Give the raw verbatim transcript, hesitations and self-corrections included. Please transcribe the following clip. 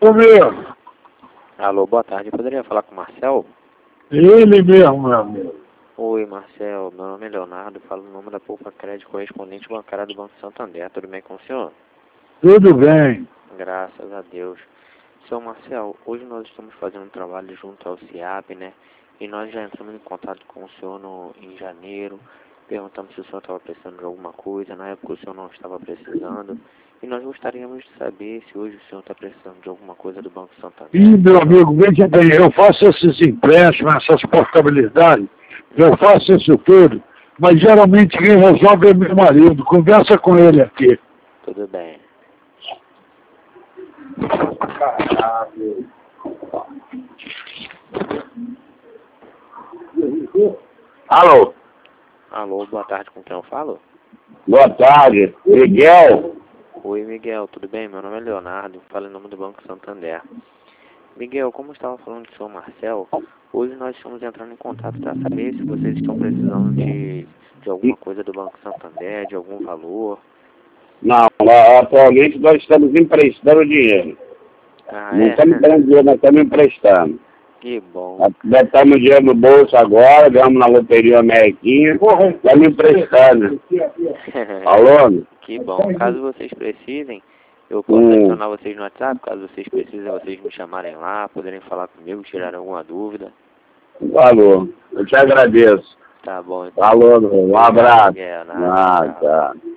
Comigo. Alô, boa tarde. Poderia falar com o Marcel? Ele mesmo, meu amigo. Oi, Marcel. Meu nome é Leonardo. Falo no nome da Poupa Crédito, correspondente bancária do Banco Santander. Tudo bem com o senhor? Tudo bem. Graças a Deus. Senhor Marcel, hoje nós estamos fazendo um trabalho junto ao CIAP, né? E nós já entramos em contato com o senhor no, em janeiro. Perguntamos se o senhor estava precisando de alguma coisa. Na época o senhor não estava precisando. E nós gostaríamos de saber se hoje o senhor está precisando de alguma coisa do Banco Santander. Ih, meu amigo, veja bem, eu faço esses empréstimos, essas portabilidades, eu faço isso tudo, mas geralmente quem resolve é meu marido. Conversa com ele aqui. Tudo bem. Alô, Alô, boa tarde. Com quem eu falo? boa tarde, Miguel. Oi, Miguel, tudo bem? Meu nome é Leonardo, falo em nome do Banco Santander. Miguel, como eu estava falando do senhor Marcel, hoje nós estamos entrando em contato para saber se vocês estão precisando de, de alguma coisa do Banco Santander, de algum valor. Não, atualmente nós estamos emprestando dinheiro. Ah, Não é? estamos dando dinheiro, nós estamos emprestando. Que bom. Nós botamos dinheiro no bolso agora, ganhamos na loteria Ameriquinha, estamos emprestando. Alô? Que bom. Caso vocês precisem, eu posso Hum. adicionar vocês no WhatsApp. Caso vocês precisem, vocês me chamarem lá, poderem falar comigo, tirarem alguma dúvida. Alô, eu te agradeço. Tá bom, então. Alô, um abraço. Miguel, nada, Ah, tchau. tá.